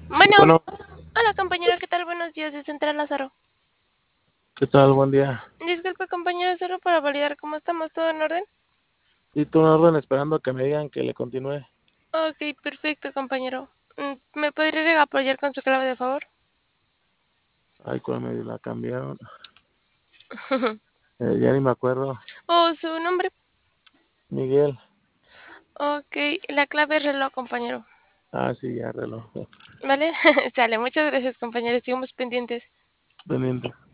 Bueno, Bueno, hola compañero, ¿qué tal? Buenos días, de Central Lázaro. ¿qué tal? Buen día. Disculpe compañero, solo para validar cómo estamos, ¿todo en orden? Sí, tú en orden esperando a que me digan que le continúe. Ok, perfecto compañero. ¿Me podría apoyar con su clave de favor? Ay, cuál me la cambiaron. Ya ni me acuerdo. ¿O su nombre? Miguel. Ok, la clave es reloj compañero. Ah, sí, ya reloj. ¿Vale? Sale, muchas gracias compañero, sigamos pendientes. Pendiente.